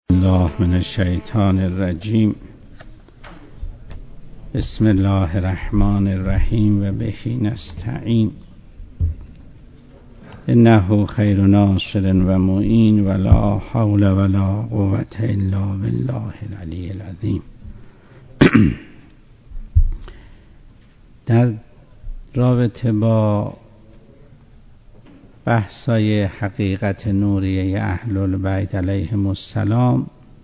الله من الشیطان الرجیم. بسم الله الرحمن الرحیم و به نستعین. انه خیر ناصر و معین ولا حول ولا قوة الا بالله العلی العظیم. در رابطه با بحثای حقیقت نوریه اهل البیت علیهم السلام،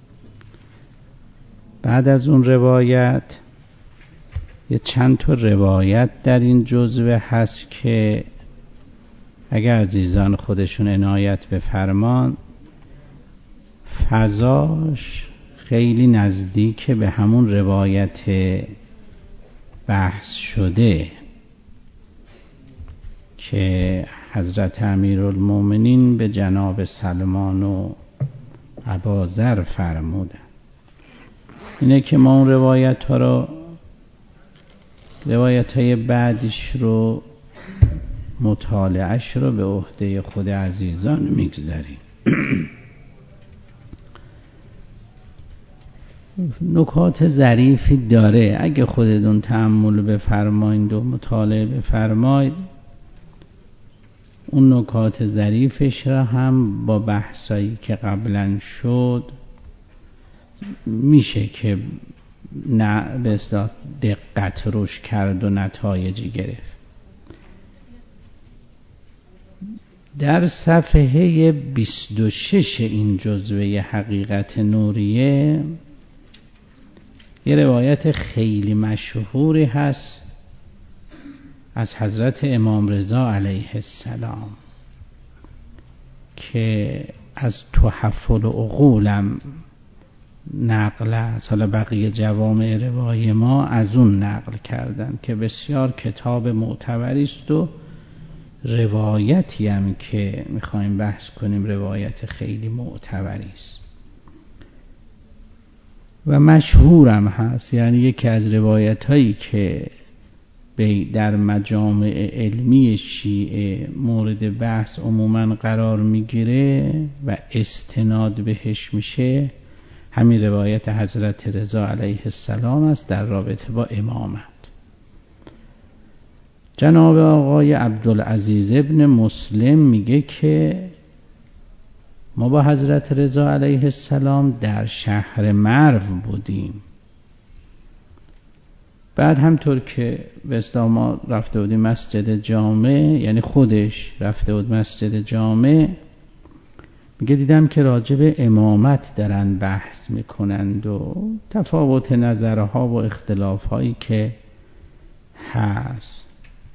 بعد از اون روایت یه چند تا روایت در این جزوه هست که اگر عزیزان خودشون عنایت بفرمان فضاش خیلی نزدیک به همون روایت بحث شده که حضرت امیرالمومنین به جناب سلمان و ابوذر فرمودن. اینه که ما اون روایت های بعدش رو مطالعهش رو به عهده خود عزیزان میگذاریم. نکات ظریفی داره، اگه خودتون تأمل بفرمایید و مطالعه بفرمایید اون نکات ظریفش را هم با بحثایی که قبلا شد میشه که نه به اصطلاح دقت روش کرد و نتایجی گرفت. در صفحه 26 این جزوه حقیقت نوریه یه روایت خیلی مشهوری هست از حضرت امام رضا علیه السلام که از تحف العقولم نقل است. حالا بقیه جوامع روای ما از اون نقل کردن که بسیار کتاب معتبری است و روایتی هم که میخوایم بحث کنیم روایت خیلی معتبری است و مشهورم هست. یعنی یکی از روایت هایی که در مجامع علمی شیعه مورد بحث عموما قرار میگیره و استناد بهش میشه همین روایت حضرت رضا علیه السلام است در رابطه با امامت. جناب آقای عبدالعزیز ابن مسلم میگه که ما با حضرت رضا علیه السلام در شهر مرو بودیم. بعد همطور که به اصطلاح ما رفته بودیم مسجد جامع، یعنی خودش رفته بود مسجد جامع، میگه دیدم که راجع به امامت دارن بحث میکنند و تفاوت نظرها و اختلافهایی که هست.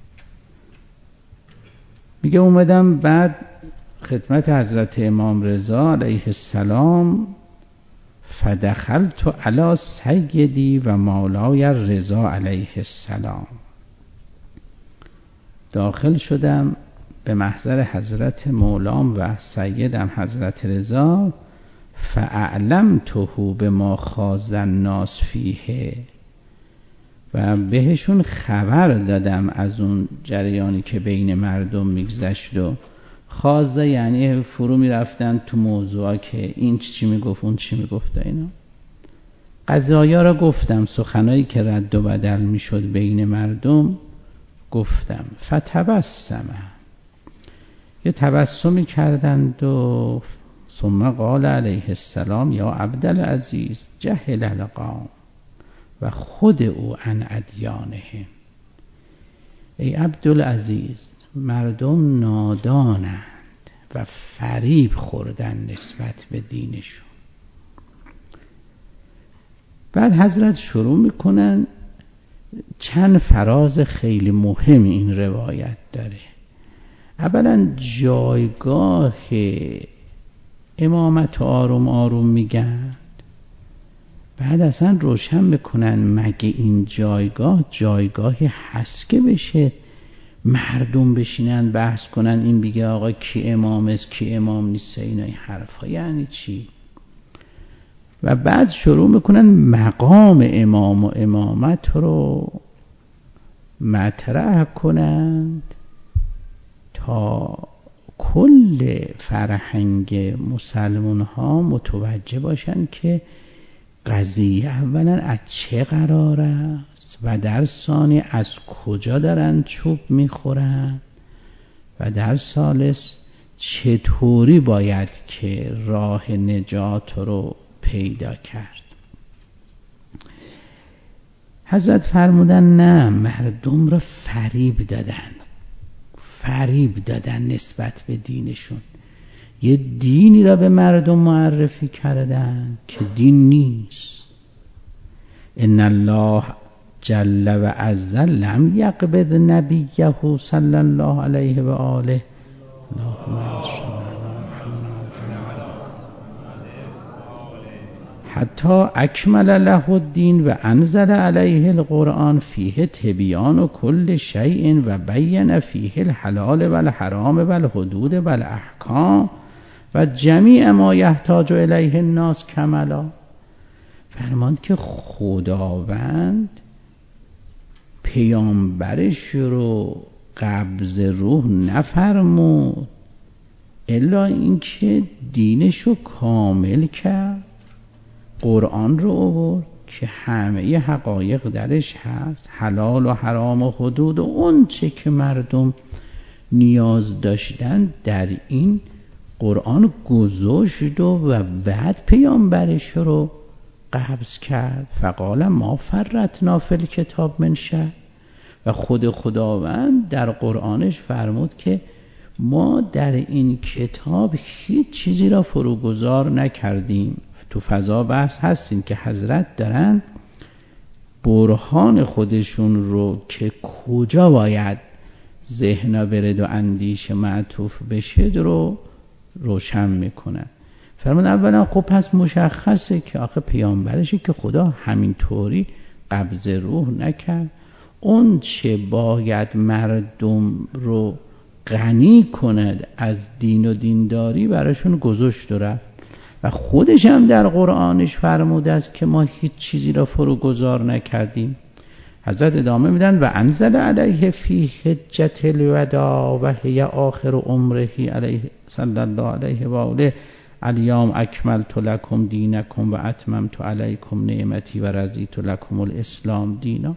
میگه اومدم بعد خدمت حضرت امام رضا علیه السلام فدخلت علی سیدی و مولای رضا علیه السلام، داخل شدم به محضر حضرت مولام و سیدم حضرت رضا فاعلمته بما خاض الناس فیه، و بهشون خبر دادم از اون جریانی که بین مردم میگذشت. و خاضه یعنی فرو میرفتن تو موضوعا که این چی میگفت اون چی میگفت. اینا قضایا را گفتم، سخنایی که رد و بدل میشد بین مردم گفتم. فتبسم، یه تبسمی کردند و ثم قال علیه السلام یا عبدالعزیز جهل القوم و خود او عن ادیانهم. ای عبدالعزیز، مردم نادانند و فریب خوردن نسبت به دینشون. بعد حضرت شروع میکنن چند فراز خیلی مهم این روایت داره. اولا جایگاه امامت آروم آروم میگن، بعد اصلا روشن میکنن مگه این جایگاهی هست که بشه مردم بشینن بحث کنن این بگه آقا کی امام است کی امام نیست، اینای حرفا یعنی چی؟ و بعد شروع میکنن مقام امام و امامت رو مطرح کنند تا کل فرهنگ مسلمان ها متوجه باشن که قضیه اولا از چه قرار است و در ثانی از کجا دارن چوب میخورن و در ثالث چطوری باید که راه نجات رو پیدا کرد. حضرت فرمودن نه، مردم رو فریب دادن نسبت به دینشون. یه دینی را به مردم معرفی کردن که دین نیست. ان الله جل و عز لم یقبض نبیه صلی الله علیه و آله حتی اکمل له الدین و انزل علیه القرآن فیه تبیان و کل شیء و بین فیه الحلال و الحرام و الحدود و الاحکام و جمیع ما یحتاج الیه الناس کملا. فرماند که خداوند پیامبرش رو قبض روح نفرمود الا اینکه دینش رو کامل کرد، قرآن رو آورد که همه حقایق درش هست، حلال و حرام و حدود و اون چه که مردم نیاز داشتن در این قرآن گذاشت و بعد پیامبرش رو قبض کرد. فقال ما فرطنا فی الکتاب من شیء. و خداوند در قرآنش فرمود که ما در این کتاب هیچ چیزی را فروگذار نکردیم. تو فضا بحث هستیم که حضرت دارن برهان خودشون رو که کجا باید ذهن برد و اندیشه معطوف بشه رو روشن میکنن. فرمود اولا خب پس مشخصه که آخه پیامبرشه که خدا همینطوری قبض روح نکرد. اون چه باید مردم رو غنی کند از دین و دینداری براشون گذاشت و رفت. و خودش هم در قرآنش فرموده است که ما هیچ چیزی را فروگذار نکردیم. حضرت ادامه میدن و انزل علیه فی حجة الوداع و هی آخر عمره علیه صلی الله علیه و آله الیوم اکملت لکم دینکم و اتممت علیکم نعمتی و رضیت لکم الاسلام دینا.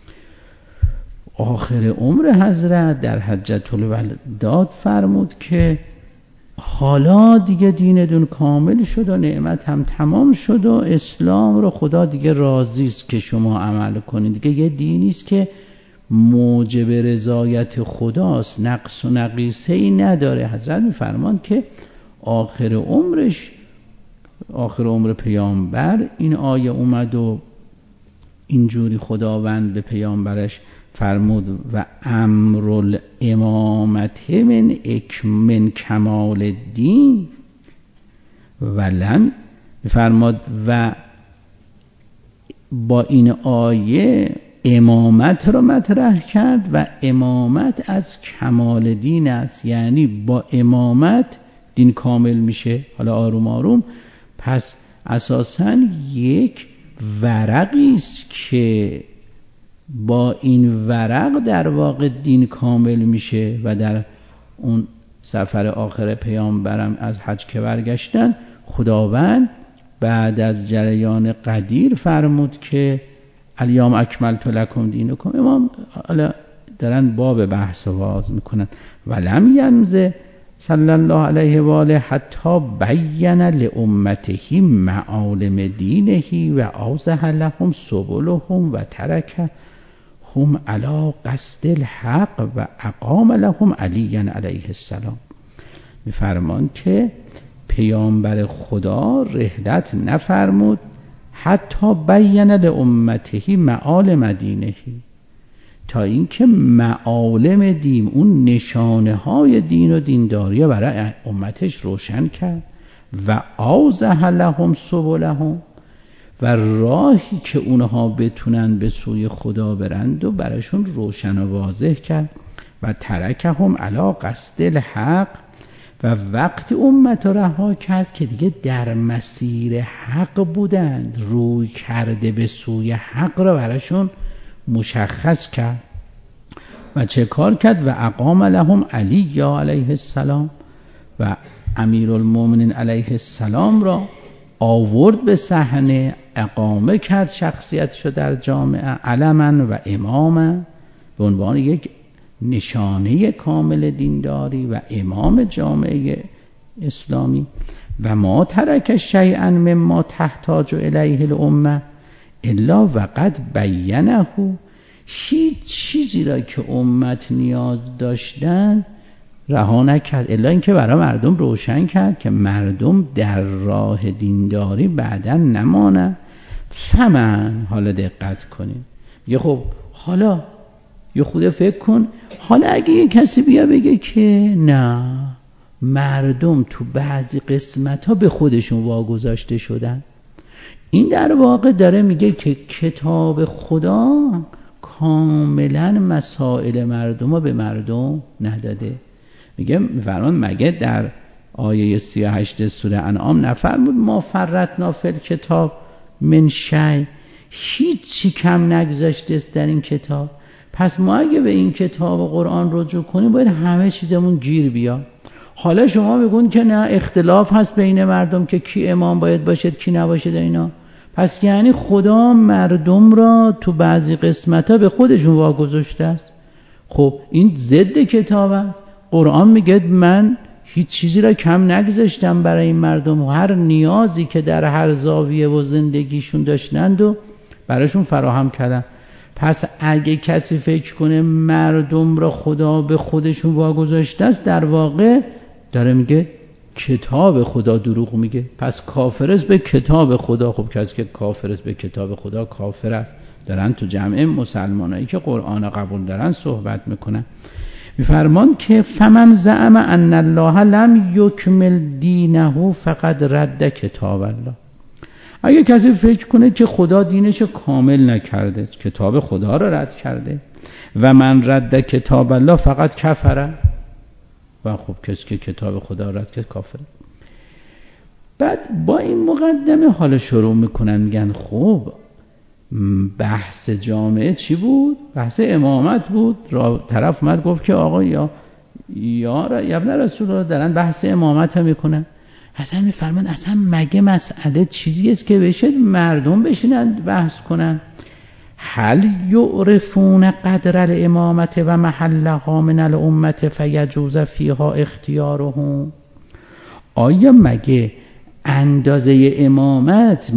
آخر عمر حضرت در حجة الوداع فرمود که حالا دیگه دینتون کامل شد و نعمت هم تمام شد و اسلام رو خدا دیگه راضی است که شما عمل کنید. دیگه یه دینی است که موجب رضایت خداست، نقص و نقیصه ای نداره. حضرت میفرمان که آخر عمر پیامبر این آیه اومد و اینجوری خداوند به پیامبرش فرمود و امر الامامت من کمال الدین ولم فرماد و با این آیه امامت رو مطرح کرد و امامت از کمال دین است، یعنی با امامت دین کامل میشه. حالا آروم آروم پس اساساً یک ورقی است که با این ورق در واقع دین کامل میشه. و در اون سفر آخر پیامبرم از حج که برگشتن خداوند بعد از جریان قدیر فرمود که الیوم اکملت لکم دینکم. امام دارن باب بحث واز میکنن ولم ینزه صلی الله علیه و آله حتی بین لامته معالم دینه و اوضح لهم سبلهم و ترک هم علی قصد الحق و اقام لهم علی علیه السلام. میفرمان که پیامبر خدا رحلت نفرمود حتی بین لامته معالم دینه، تا اینکه معالم دین، اون نشانه های دین و دینداری برای امتش روشن کرد و اوضح لهم سبلهم، و راهی که اونها بتونن به سوی خدا برند و براشون روشن و واضح کرد. و ترکهم علی قصد الحق، و وقت امت رها کرد که دیگه در مسیر حق بودند، روی کرده به سوی حق را براشون مشخص کرد. و چه کار کرد؟ و اقام لهم علی علیه السلام، و امیرالمومنین علیه السلام را آورد به صحنه، اقامه کرد شخصیتشو در جامعه علما و اماما، به عنوان یک نشانه کامل دینداری و امام جامعه اسلامی. و ما ترک شیئا مما تحتاج الیه الامه الا وقد بینه، هیچ چیزی را که امت نیاز داشتن رها نکرد الا اینکه برای مردم روشن کرد که مردم در راه دینداری بعداً نمانه. فمن، حالا دقت کنیم، یه خب حالا یه خود فکر کن، حالا اگه یه کسی بیا بگه که نه مردم تو بعضی قسمت ها به خودشون واگذاشته شدن، این در واقع داره میگه که کتاب خدا کاملا مسائل مردم رو به مردم نداده. میگه فرمان مگه در آیه 38 سوره انعام نفرمود ما فرطنا فی الکتاب من شیء، هیچی کم نگذاشته است در این کتاب. پس ما اگه به این کتاب قرآن رجوع کنیم باید همه چیزمون گیر بیاد. حالا شما میگون که نه اختلاف هست بین مردم که کی امام باید باشد کی نباشد اینا، پس یعنی خدا مردم را تو بعضی قسمت‌ها به خودشون واگذاشته است. خب این ضد کتاب است. قرآن میگه من هیچ چیزی را کم نگذاشتم برای این مردم، هر نیازی که در هر زاویه و زندگیشون داشتند و براشون فراهم کردم. پس اگه کسی فکر کنه مردم را خدا به خودشون واگذاشته است، در واقع داره میگه کتاب خدا دروغ میگه، پس کافر است به کتاب خدا. خب کسی که کافر است به کتاب خدا کافر است. دارن تو جمع مسلمانایی که قرآن قبول دارن صحبت میکنن. میفرمان که فمن زعم ان الله لم یکمل دینه فقد رد کتاب الله، اگه کسی فکر کنه که خدا دینش کامل نکرده، کتاب خدا رو رد کرده، و من رد کتاب الله فقط کفره، و خب کسی که کتاب خدا رد کرد کافره. بعد با این مقدمه حالا شروع میکنن میگن خب بحث جامعه چی بود؟ بحث امامت بود. طرف اومد گفت که آقا یا ابن رسول الله دارن بحث امامت هم میکنن. حسن میفرمان اصلا مگه مسئله چیزی است که بشه مردم بشینن بحث کنن؟ هل یعرفون قدر الامامت و محلها من الامت فیجوز فیها اختیارهم؟ آیا مگه اندازه امامت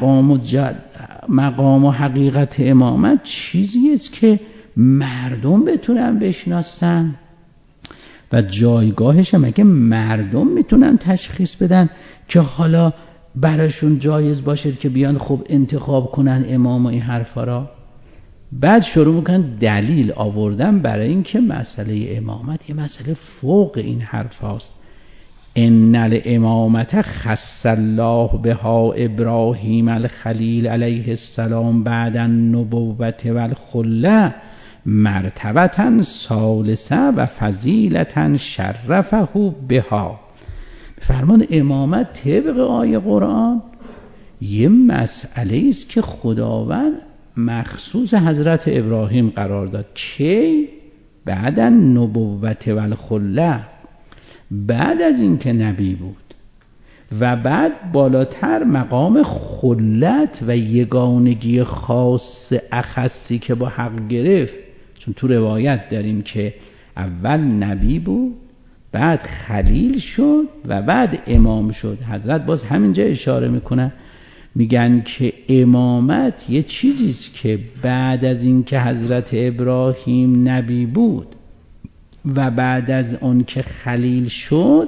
مقام و حقیقت امامت چیزی است که مردم بتونن بشناسن و جایگاهش مگه مردم میتونن تشخیص بدن که حالا براشون جایز باشه که بیان خب انتخاب کنن امام و این حرفا را؟ بعد شروع میکنن دلیل آوردن برای این که مسئله امامت یه مسئله فوق این حرف هاست. ان الامامت خص الله بها ابراهیم الخلیل علیه السلام بعد النبوت و الخله مرتبة ثالثه و فضیلة شرفه بها. فرمان امامت طبق آیه قرآن یه مسئله است که خداوند مخصوص حضرت ابراهیم قرار داد. کی؟ بعد النبوت و الخله، بعد از این که نبی بود، و بعد بالاتر مقام خلت و یگانگی خاص اخصی که با حق گرفت. چون تو روایت داریم که اول نبی بود، بعد خلیل شد و بعد امام شد. حضرت باز همینجا اشاره میکنه، میگن که امامت یه چیزیست که بعد از این که حضرت ابراهیم نبی بود و بعد از اون که خلیل شد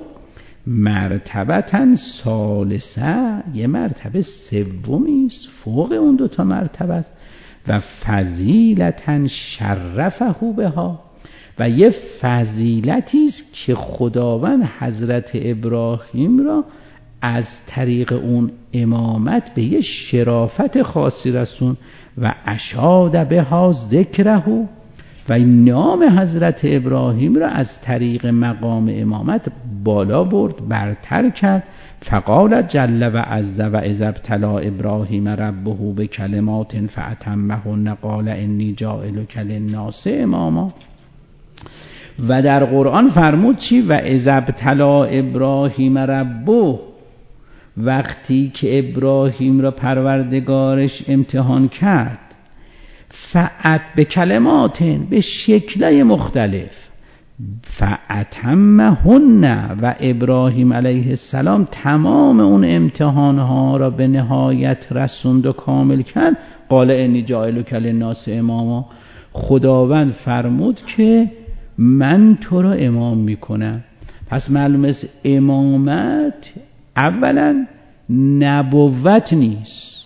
مرتبة ثالثه، یه مرتبه سومی است فوق اون دوتا مرتبه است، و فضیلة شرفه بها، و یه فضیلتی است که خداوند حضرت ابراهیم را از طریق اون امامت به یه شرافت خاصی رسون و اشاد بها ذکره، و نام حضرت ابراهیم را از طریق مقام امامت بالا برد، برتر کرد. فقال جل و عز و اذ ابتلی ابراهیم ربه بکلمات فاتمهن قال انی جاعلک للناس اماما. و در قرآن فرمود چی؟ و اذ ابتلی ابراهیم ربه، وقتی که ابراهیم را پروردگارش امتحان کرد، فأت به کلمات، به شکل‌های مختلف، فأتمهن، و ابراهیم علیه السلام تمام اون امتحانها را به نهایت رسوند و کامل کرد. قال انی جاعلک للناس اماما، خداوند فرمود که من تو را امام میکنم. پس معلوم است امامت اولا نبوت نیست،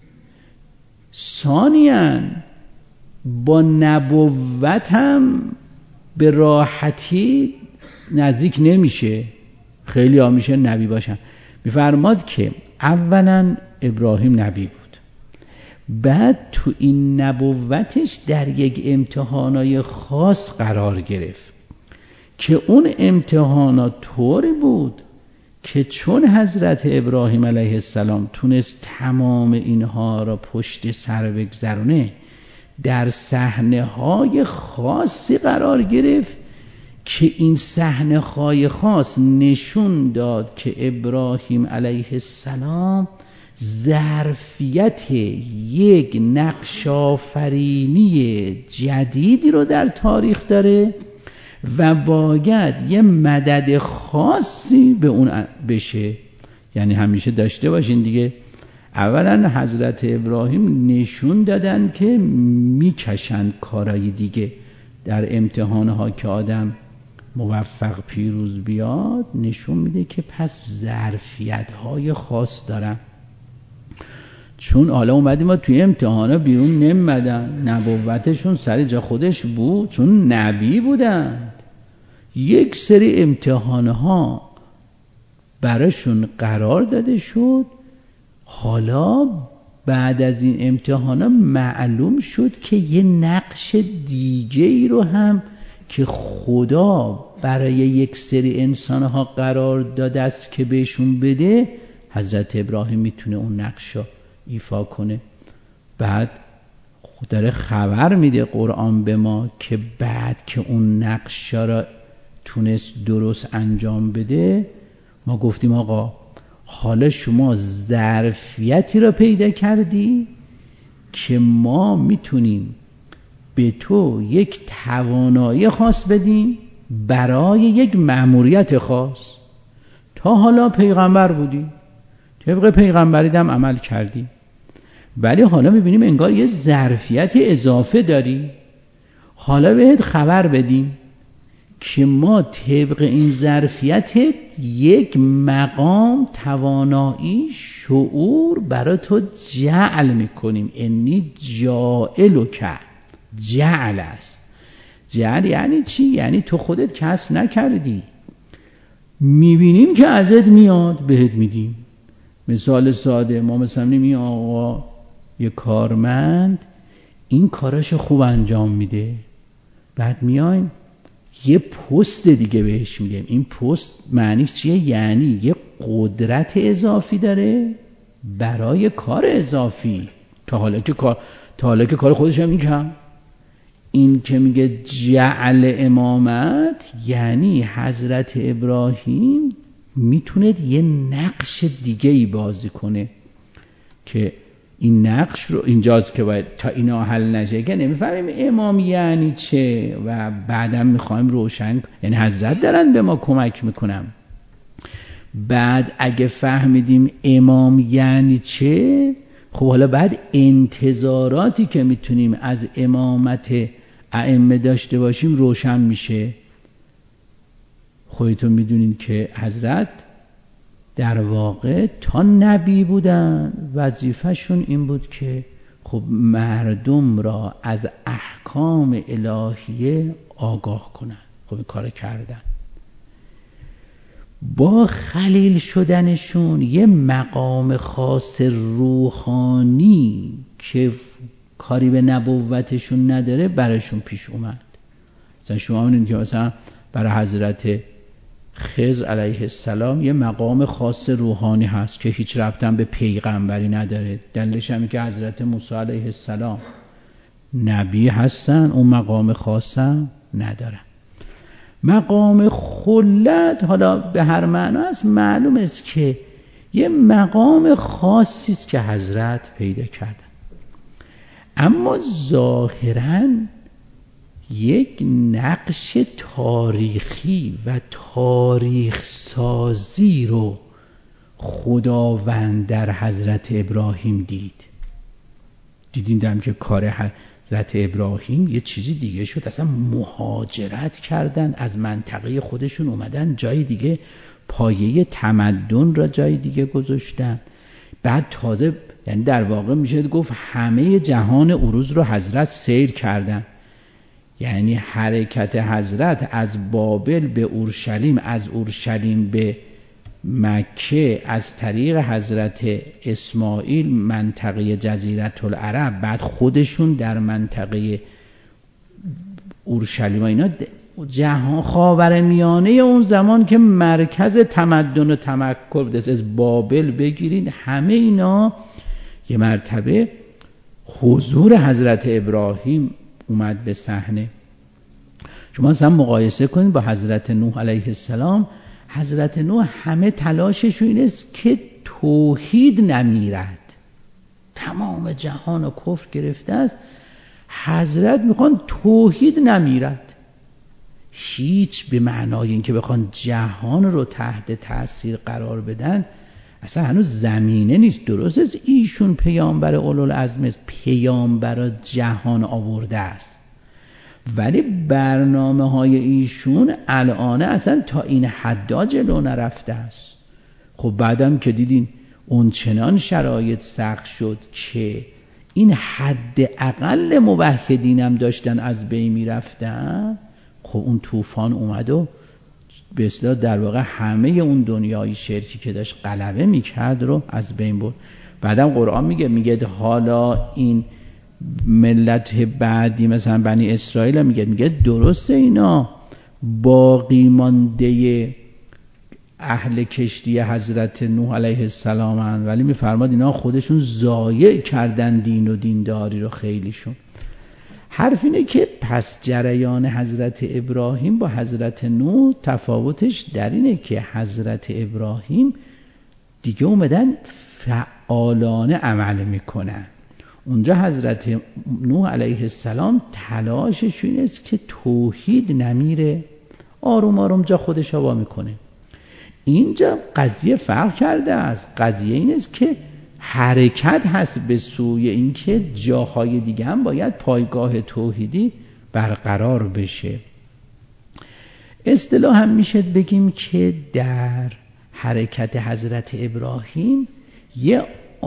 ثانیاً با نبوت هم به راحتی نزدیک نمیشه. خیلی ها میشه نبی باشن. میفرماد که اولا ابراهیم نبی بود، بعد تو این نبوتش در یک امتحانای خاص قرار گرفت که اون امتحانات طوری بود که چون حضرت ابراهیم علیه السلام تونست تمام اینها را پشت سر بگذرونه، در صحنه‌های خاصی قرار گرفت که این صحنه‌های خاص نشون داد که ابراهیم علیه السلام ظرفیت یک نقش آفرینی جدیدی رو در تاریخ داره و باید یه مدد خاصی به اون بشه. یعنی همیشه داشته باشین دیگه، اولا حضرت ابراهیم نشون دادن که میکشن کارهای دیگه در امتحانها که آدم موفق پیروز بیاد، نشون میده که پس ظرفیت‌های خاص دارن. چون حالا اومدیم ما توی امتحانا بیرون نمیدن، نبوتشون سر جا خودش بود چون نبی بودن. یک سری امتحانها براشون قرار داده شد، حالا بعد از این امتحانا معلوم شد که یه نقش دیگه ای رو هم که خدا برای یک سری انسانها قرار داده است که بهشون بده، حضرت ابراهیم میتونه اون نقش رو ایفا کنه. بعد داره خبر میده قرآن به ما که بعد که اون نقش را تونست درست انجام بده، ما گفتیم آقا حالا شما ظرفیتی را پیدا کردی که ما میتونیم به تو یک توانایی خاص بدیم برای یک مأموریت خاص. تا حالا پیغمبر بودی، طبق پیغمبریت هم عمل کردی، ولی حالا میبینیم انگار یه ظرفیت اضافه داری. حالا بهت خبر بدیم که ما طبق این ظرفیتت یک مقام، توانایی، شعور برای تو جعل میکنیم. انی جاعلک، جعل است. جعل یعنی چی؟ یعنی تو خودت کسب نکردی، میبینیم که ازت میاد بهت میدیم. مثال ساده، ما مثلا میگیم آقا یه کارمند این کاراشو خوب انجام میده، بعد میایم یه پست دیگه بهش میدیم. این پست معنیش چیه؟ یعنی یه قدرت اضافی داره برای کار اضافی. تا حالا که کار خودش هم میکنم. این که میگه جعل امامت یعنی حضرت ابراهیم میتونه یه نقش دیگه ای بازی کنه که این نقش رو اینجاست که باید تا اینا حل نشه که نمیفهمیم امام یعنی چه و بعدم میخوایم روشن، یعنی حضرت دارن به ما کمک میکنم. بعد اگه فهمیدیم امام یعنی چه، خب حالا بعد انتظاراتی که میتونیم از امامت ائمه داشته باشیم روشن میشه. خودتون میدونین که حضرت در واقع تا نبی بودن وظیفهشون این بود که خب مردم را از احکام الهیه آگاه کنن. خب این کار کردن. با خلیل شدنشون یه مقام خاص روحانی که کاری به نبوتشون نداره براشون پیش اومد. مثلا شما می‌بینید که مثلا برای حضرت خضر علیه السلام یه مقام خاص روحانی هست که هیچ ربطی به پیغمبری نداره. دلیلش همین که حضرت موسی علیه السلام نبی هستن، اون مقام خاص هم ندارن. مقام خلت حالا به هر معنا است، معلوم است که یه مقام خاصی است که حضرت پیدا کردن، اما ظاهراً یک نقش تاریخی و تاریخ سازی رو خداوند در حضرت ابراهیم دیدیم که کار حضرت ابراهیم یه چیزی دیگه شد، اصلا مهاجرت کردن از منطقه خودشون اومدن جای دیگه، پایه تمدن را جای دیگه گذاشتن، بعد تازه یعنی در واقع میشه گفت همه جهان اروز رو حضرت سیر کردن. یعنی حرکت حضرت از بابل به اورشلیم، از اورشلیم به مکه، از طریق حضرت اسماعیل منطقه جزیره العرب، بعد خودشون در منطقه اورشلیم، اینا جهان خاورمیانه اون زمان که مرکز تمدن و تمکن دست از بابل بگیرید، همه اینا یه مرتبه حضور حضرت ابراهیم اومد به صحنه. شما اصلا مقایسه کنید با حضرت نوح علیه السلام. حضرت نوح همه تلاشش این است که توحید نمیرد، تمام جهان و کفر گرفته است، حضرت میخوان توحید نمیرد، هیچ به معنای این که بخوان جهان رو تحت تأثیر قرار بدن، اصلا هنوز زمینه نیست. درست است ایشون پیامبر اولوالعزم است، پیامبر جهان آورده است، ولی برنامه های ایشون الان اصلا تا این حد جلو نرفته است. خب بعدم که دیدین اون چنان شرایط سخت شد که این حد اقل موحدینم داشتن از بین می رفتن، خب اون طوفان اومد و به اصطلاح در واقع همه اون دنیای شرکی که داشت غلبه میکرد رو از بین برد. بعدم قرآن میگه حالا این ملت بعدی مثلا بنی اسرائیل میگه درسته اینا باقی مانده اهل کشتی حضرت نوح علیه السلام هن، ولی میفرماد اینا خودشون ضایع کردن دین و دینداری رو خیلیشون. حرف اینه که پس جریان حضرت ابراهیم با حضرت نوح تفاوتش در اینه که حضرت ابراهیم دیگه اومدن فعالانه عمل میکنن، اونجا حضرت نوح علیه السلام تلاشش این است که توحید نمیره، آروم آروم جا خودش وا میکنه. اینجا قضیه فرق کرده است، قضیه این است که حرکت هست به سوی اینکه جاهای دیگه هم باید پایگاه توحیدی برقرار بشه. اصطلاح هم میشه بگیم که در حرکت حضرت ابراهیم یه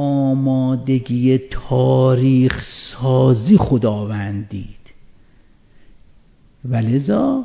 آمادگی تاریخ سازی خداوند دید و لذا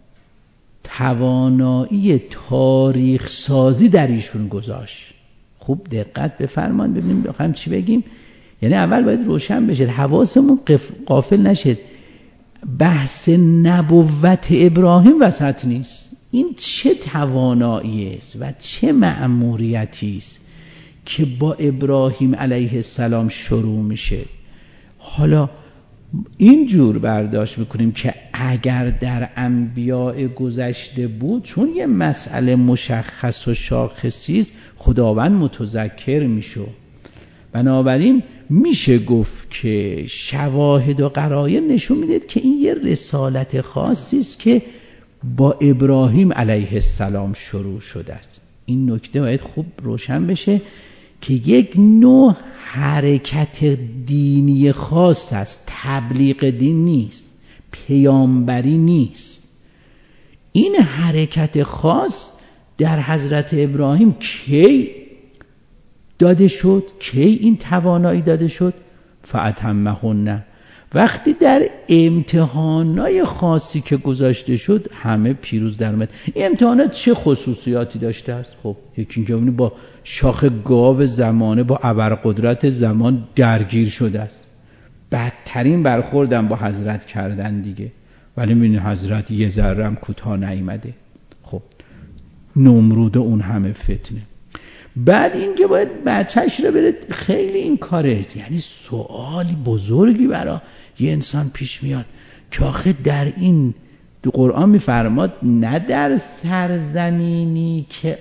توانایی تاریخ سازی در ایشون گذاشت. خوب دقت بفرمایید ببینیم بخوایم چی بگیم. یعنی اول باید روشن بشه، حواسمون غافل نشه، بحث نبوت ابراهیم وسط نیست. این چه توانایی است و چه مأموریتی است که با ابراهیم علیه السلام شروع میشه. حالا اینجور برداشت میکنیم که اگر در انبیاء گذشته بود، چون یه مسئله مشخص و شاخصی است، خداوند متذکر میشه. بنابراین میشه گفت که شواهد و قرائن نشون میده که این یه رسالت خاصی است که با ابراهیم علیه السلام شروع شده است. این نکته باید خوب روشن بشه که یک نوع حرکت دینی خاص است، تبلیغ دین نیست، پیامبری نیست. این حرکت خاص در حضرت ابراهیم کی داده شد؟ کی این توانایی داده شد؟ فأتمهن، وقتی در امتحانات خاصی که گذاشته شد همه پیروز در اومد. این امتحانات چه خصوصیاتی داشته است؟ خب یکی اینکه با شاخ گاو زمانه، با ابرقدرت زمان درگیر شده است، بدترین برخوردن با حضرت کردن دیگه، ولی میبینی حضرت یه ذره هم کوتاه نیامده. خب نمرود اون همه فتنه. بعد اینکه باید بچه‌ش رو بره، خیلی این کاره، یعنی سوالی بزرگی برای یه انسان پیش میاد که آخه در این تو قرآن میفرماد نه در سرزمینی که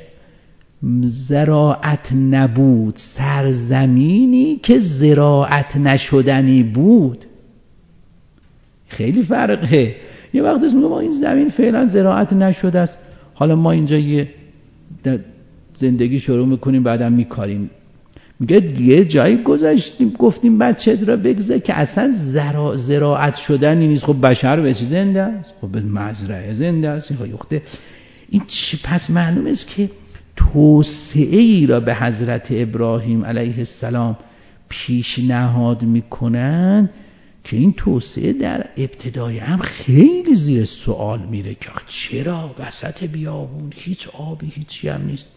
زراعت نبود، سرزمینی که زراعت نشدنی بود. خیلی فرقه. یه وقت میگه ما این زمین فعلا زراعت نشده است، حالا ما اینجا یه زندگی شروع میکنیم بعدم میکاریم. میگه یه جایی گذاشتیم گفتیم بچه‌ت را بگذار که اصلا زراعت شدنی نیست. خب بشر به چی زنده است؟ خب به مزرعه زنده است. این پس معلوم است که توسعه ای را به حضرت ابراهیم علیه السلام پیشنهاد میکنن که این توسعه در ابتدای هم خیلی زیر سوال میره که چرا وسط بیابون هیچ آبی هیچی هم نیست،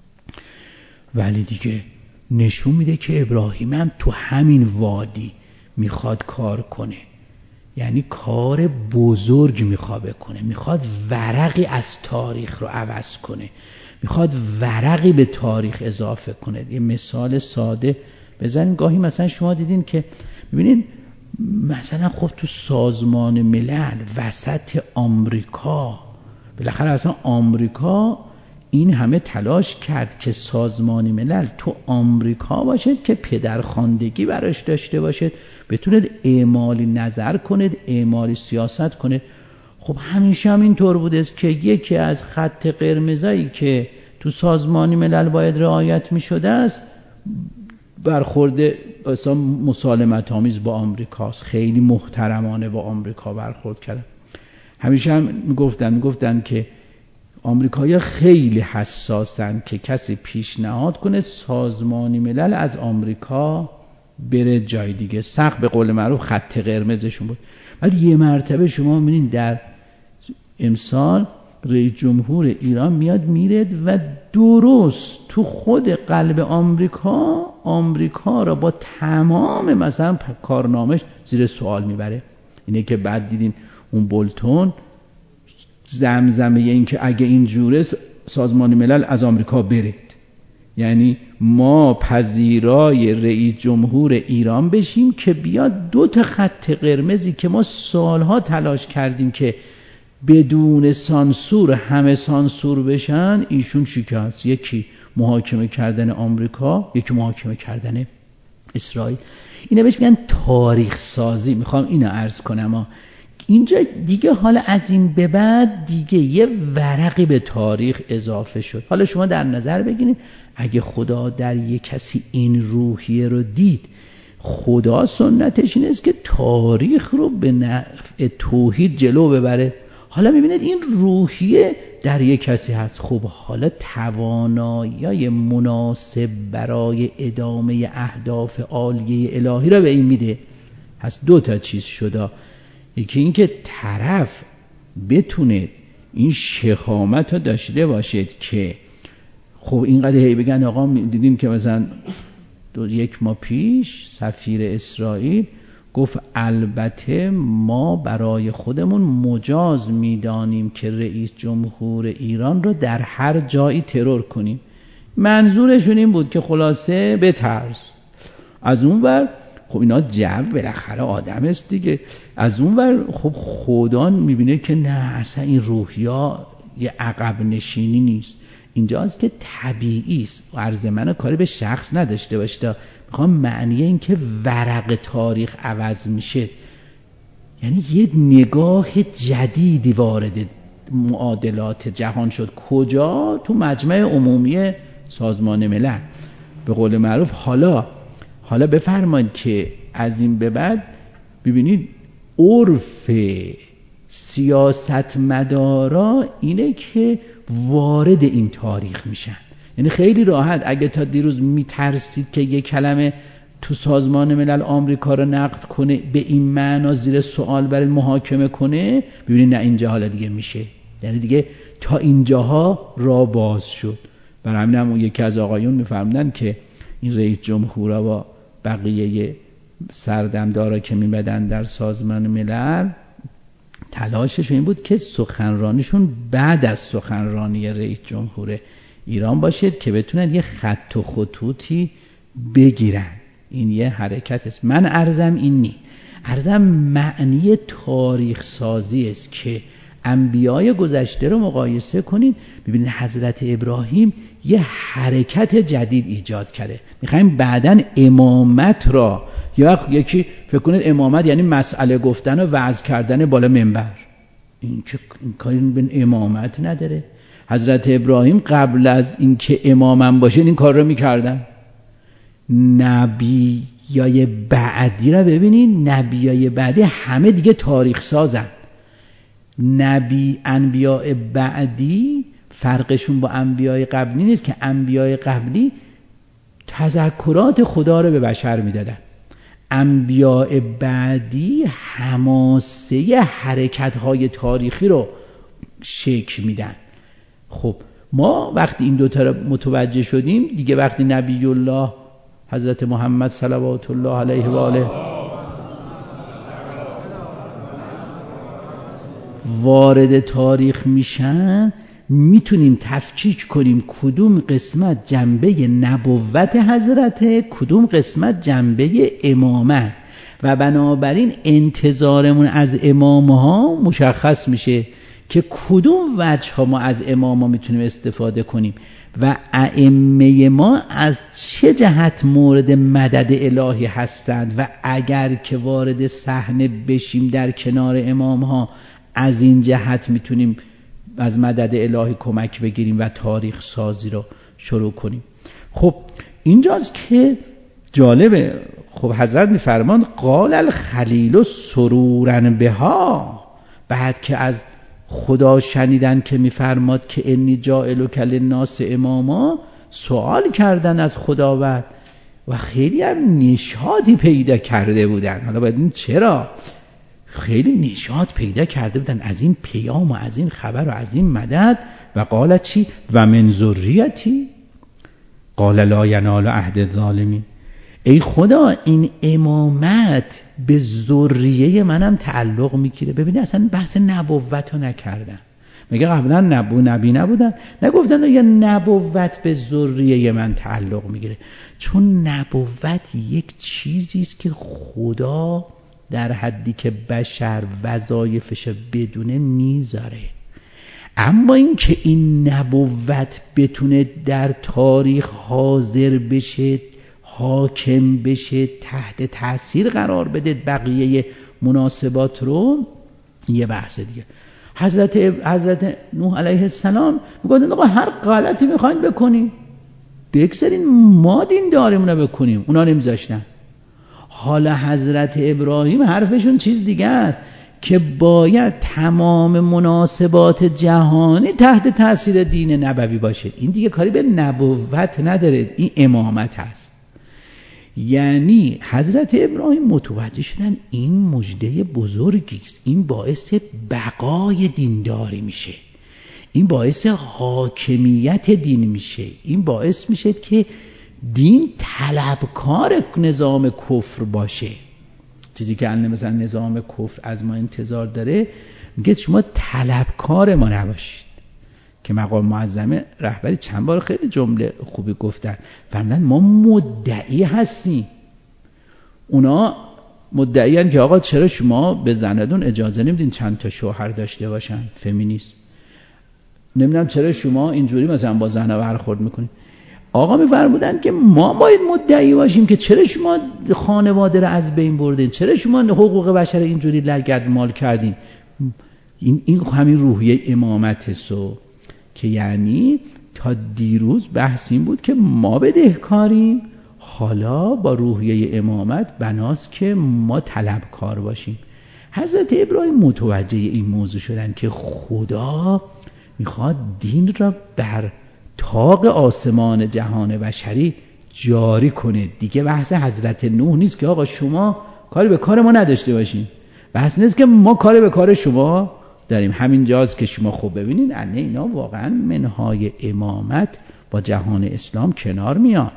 ولی دیگه نشون میده که ابراهیم هم تو همین وادی میخواد کار کنه، یعنی کار بزرگ میخواد بکنه، میخواد ورقی از تاریخ رو عوض کنه، میخواد ورقی به تاریخ اضافه کنه. یه مثال ساده بزنین. گاهی مثلا شما دیدین که ببینین مثلا خب تو سازمان ملل وسط آمریکا، بالاخره اصلا آمریکا این همه تلاش کرد که سازمان ملل تو آمریکا باشد که پدرخواندگی براش داشته باشد، بتوند اعمالی نظر کنید، اعمالی سیاست کنید. خب همیشه هم اینطور بوده است که یکی از خط قرمزایی که تو سازمان ملل باید رعایت می شده است برخورد اصلا مسالمت آمیز با آمریکاست. خیلی محترمانه با آمریکا برخورد کردن. همیشه هم میگفتن که آمریکایی‌ها خیلی حساسن که کسی پیشنهاد کنه سازمان ملل از آمریکا بره جای دیگه. سخت به قول معروف خط قرمزشون بود. ولی یه مرتبه شما می‌بینید در امسال رئیس جمهور ایران میاد میرد و درست تو خود قلب آمریکا را با تمام مثلا کارنامش زیر سوال میبره. اینه که بعد دیدین اون بولتون زمزمه این که اگه اینجوره سازمان ملل از آمریکا برید، یعنی ما پذیرای رئیس جمهور ایران بشیم که بیاد دو تا خط قرمزی که ما سالها تلاش کردیم که بدون سانسور همه سانسور بشن ایشون شکست. یکی محاکمه کردن آمریکا، یکی محاکمه کردن اسرائیل. اینا بهش میگن تاریخ سازی. میخوام اینو عرض کنم اینجا دیگه حالا از این به بعد دیگه یه ورقی به تاریخ اضافه شد. حالا شما در نظر بگیرید اگه خدا در یک کسی این روحیه رو دید، خدا سنتش این است که تاریخ رو به نفع توحید جلو ببره. حالا میبینید این روحیه در یک کسی هست. خب حالا توانایی مناسب برای ادامه اهداف عالیه الهی را به این میده. پس دو تا چیز شده. یکی این که طرف بتونه این شهامت رو داشته باشد که خب اینقدر هی بگن آقا دیدیم که مثلا یک ماه پیش سفیر اسرائیل گفت البته ما برای خودمون مجاز میدانیم که رئیس جمهور ایران رو در هر جایی ترور کنیم. منظورشون این بود که خلاصه بترس. از اون ور خب اینا جو بالاخره آدم است دیگه. از اون ور خب خدا میبینه که نه اصلا این روحیا یه عقب نشینی نیست. اینجاست که طبیعی است. عرض منو کاری به شخص نداشته باشه. میخوام معنی این که ورق تاریخ عوض میشه، یعنی یه نگاه جدیدی وارد معادلات جهان شد. کجا؟ تو مجمع عمومی سازمان ملل. به قول معروف حالا بفرمایید که از این به بعد ببینید عرف سیاستمدارا اینه که وارد این تاریخ میشن. یعنی خیلی راحت اگه تا دیروز میترسید که یک کلمه تو سازمان ملل آمریکا رو نقد کنه به این معنا زیر سوال برای محاکمه کنه، ببینید نه اینجا حالا دیگه میشه. یعنی دیگه تا اینجاها راه باز شد. برای همین هم یکی از آقایون میفهمدن که این رئیس جمهورا با بقیه سردمدارا که میمدن در سازمان ملل تلاششون این بود که سخنرانیشون بعد از سخنرانی رئیس جمهور ایران باشد که بتونن یه خط و خطوطی بگیرن. این یه حرکت است. من عرضم این نی، عرضم معنی تاریخ سازی است که انبیای گذشته رو مقایسه کنید، ببینید حضرت ابراهیم یه حرکت جدید ایجاد کرده. میخوایم بعدن امامت را، یا یکی فکر کنید امامت یعنی مسئله گفتن و وعظ کردن بالا منبر، این کاری به امامت نداره. حضرت ابراهیم قبل از اینکه امامم باشه این کار رو میکردن. نبیای بعدی را ببینید، نبیای بعدی همه دیگه تاریخ سازن. انبیاء بعدی فرقشون با انبیاء قبلی نیست که انبیاء قبلی تذکرات خدا رو به بشر میدادن، انبیاء بعدی حماسه حرکت‌های تاریخی رو شکل میدن. خب ما وقتی این دوتا رو متوجه شدیم دیگه، وقتی نبی الله حضرت محمد صلوات الله علیه و آله وارد تاریخ میشن، میتونیم تفکیک کنیم کدوم قسمت جنبه نبوت حضرته، کدوم قسمت جنبه امامت، و بنابراین انتظارمون از امامها مشخص میشه که کدوم وجه ها ما از امامها میتونیم استفاده کنیم و ائمه ما از چه جهت مورد مدد الهی هستند و اگر که وارد صحنه بشیم در کنار امامها از این جهت میتونیم از مدد الهی کمک بگیریم و تاریخ سازی رو شروع کنیم. خب اینجاست که جالبه. خب حضرت میفرمان قال الخلیل سرورا بها، بعد که از خدا شنیدن که میفرماد که انی جاعلک للناس اماما، سوال کردن از خداوند و خیلی هم نشاطی پیدا کرده بودن. حالا باید این چرا خیلی نشاط پیدا کرده بودن از این پیام و از این خبر و از این مدد. و قالت چی؟ و من ذریتی قال لا ینال عهد الظالمین، ای خدا این امامت به ذریه منم تعلق میگیره. ببینید اصلا بحث نبوت رو نکردن، میگه قبلا نبی نبودن، نگفتن یا نبوت به ذریه من تعلق میگیره، چون نبوت یک چیزی است که خدا در حدی که بشر وظایفش بدونه میذاره. اما این که این نبوت بتونه در تاریخ حاضر بشه، حاکم بشه، تحت تاثیر قرار بده بقیه مناسبات رو، یه بحث دیگه. حضرت نوح علیه السلام میگن آقا هر غلطی میخواین بکنین بگذارین ما دین داریمون رو بکنیم، اونا نمیذاشتن. حالا حضرت ابراهیم حرفشون چیز دیگه است که باید تمام مناسبات جهانی تحت تاثیر دین نبوی باشه. این دیگه کاری به نبوت نداره، این امامت هست. یعنی حضرت ابراهیم متوجه شدن این مژده بزرگی است، این باعث بقای دینداری میشه، این باعث حاکمیت دین میشه، این باعث میشه که دین طلبکار نظام کفر باشه. چیزی که الان مثلا نظام کفر از ما انتظار داره، میگه شما طلبکار ما نباشید. که مقام معظم رهبری چند بار خیلی جمله خوبی گفتن، فرمودن ما مدعی هستیم. اونا مدعی هستن که آقا چرا شما به زندون اجازه نمیدین چند تا شوهر داشته باشن، فمینیسم، نمیدونم چرا شما اینجوری مثلا با زنها برخورد میکنید. آقا میفرمودن که ما باید مدعی باشیم که چرا شما خانواده رو از بین بردین، چرا شما حقوق بشر اینجوری لگدمال کردین. این همین روحیه امامت سو که یعنی تا دیروز بحث این بود که ما بدهکاریم، حالا با روحیه امامت بناست که ما طلبکار باشیم. حضرت ابراهیم متوجه این موضوع شدن که خدا میخواد دین را بر طاق آسمان جهان بشری جاری کنه. دیگه بحث حضرت نوح نیست که آقا شما کاری به کار ما نداشته باشین، بحث نیست که ما کاری به کار شما داریم. همین جاست که شما خوب ببینید انه اینا واقعا منهای امامت با جهان اسلام کنار میان.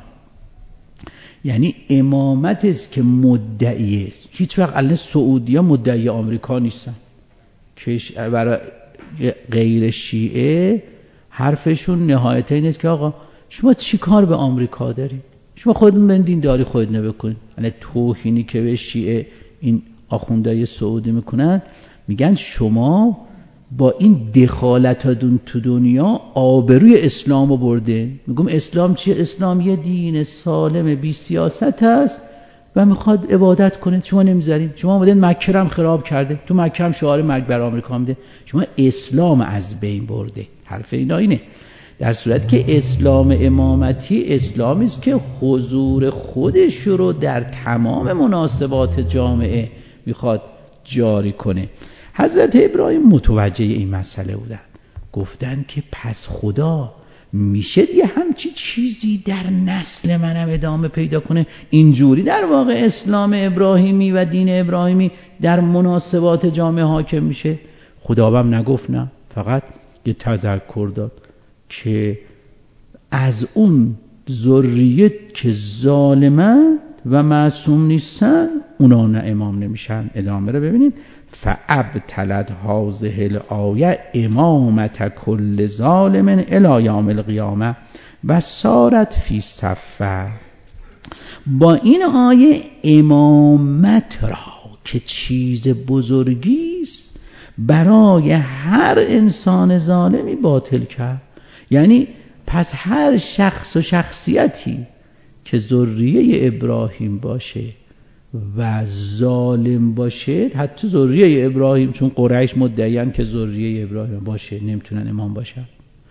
یعنی امامت است که مدعی است. هیچ وقت الان سعودیا مدعی آمریکا نیستن. برای غیر شیعه حرفشون نهایتا این است که آقا شما چی کار به آمریکا داری؟ شما خودتون بندین داری خودت نبکنید. الان توهینی که به شیعه این آخوندهای سعودی میکنن، میگن شما با این دخالتاتون تو دنیا آبروی اسلام رو برده. میگم اسلام چیه؟ اسلام یه دین سالم بی سیاست هست و میخواد عبادت کنه. شما نمیذارین. شما اومدین مکه هم خراب کرده، تو مکه هم شعار مرگ بر آمریکا میده. شما اسلام از بین برده. حرف اینا اینه. در صورتی که اسلام امامتی اسلامی است که حضور خودش رو در تمام مناسبات جامعه میخواد جاری کنه. حضرت ابراهیم متوجه این مسئله بودن، گفتن که پس خدا میشه یه همچی چیزی در نسل منم ادامه پیدا کنه؟ اینجوری در واقع اسلام ابراهیمی و دین ابراهیمی در مناسبات جامعه حاکم میشه؟ خدا هم نگفت نه، فقط یه تذکر داد که از اون ذریه که ظالمن و معصوم نیستن اونا نه امام نمیشن. ادامه رو ببینید. فابتلت هذه الآیه امامت کل ظالم الی یوم القیامه و صارت فی صفه. با این آیه امامت را که چیز بزرگی است برای هر انسان ظالمی باطل کرد. یعنی پس هر شخص و شخصیتی که ذریه ابراهیم باشه و ظالم باشه، حتی ذریه ابراهیم، چون قریش مدعیان که ذریه ابراهیم باشه نمیتونن امام باشن،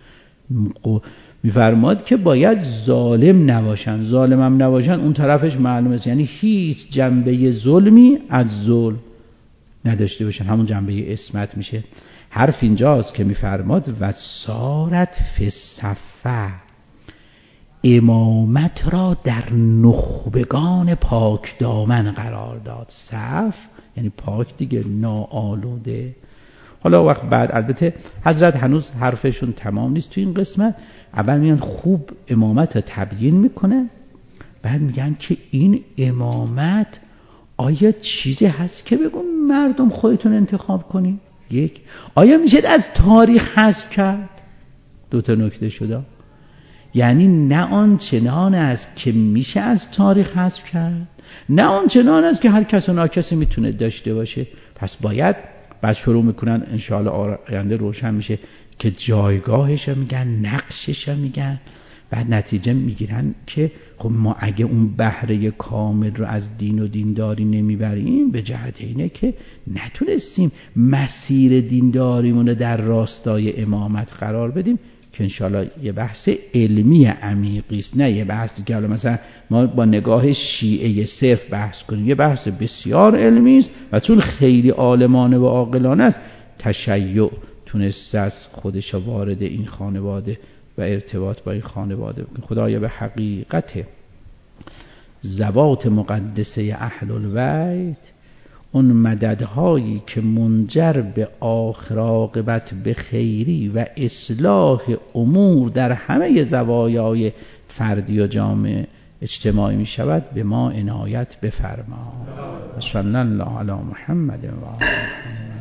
میفرماد که باید ظالم نباشن. ظالم هم نباشن اون طرفش معلومه است، یعنی هیچ جنبه ظلمی از ظلم نداشته باشن، همون جنبه اسمت میشه. حرف اینجاست که میفرماد و صارت فی صفه، امامت را در نخبگان پاک دامن قرار داد. صف یعنی پاک دیگه، ناآلوده. حالا وقت بعد البته حضرت هنوز حرفشون تمام نیست تو این قسمت. اول میان خوب امامت را تبیین میکنن، بعد میگن که این امامت آیا چیزی هست که بگم مردم خودتون انتخاب کنید؟ یک، آیا میشه از تاریخ حذف کرد؟ دو تا نکته شده. یعنی نه آنچنان است که میشه از تاریخ حذف کرد، نه آنچنان است که هر کس و ناکسی میتونه داشته باشه. پس باید بعد شروع میکنن انشاءالله آینده روشن میشه که جایگاهش هم میگن، نقشش هم میگن. بعد نتیجه میگیرن که خب ما اگه اون بهره کامل رو از دین و دینداری نمیبریم، به جهت اینه که نتونستیم مسیر دینداریمون رو در راستای امامت قرار بدیم، که انشاءالله یه بحث علمی عمیقی است، نه یه بحثی که مثلا ما با نگاه شیعه صرف بحث کنیم. یه بحث بسیار علمی است و چون خیلی عالمانه و عاقلانه است، تشیع تونسته از خودش وارد این خانواده و ارتباط با این خانواده. خدایا به حقیقت ذوات مقدسه اهل البیت، اون مددهایی که منجر به آخر عاقبت به خیری و اصلاح امور در همه زوایای فردی و جامعه اجتماعی می شود، به ما عنایت بفرما. صلی الله علی محمد و آله.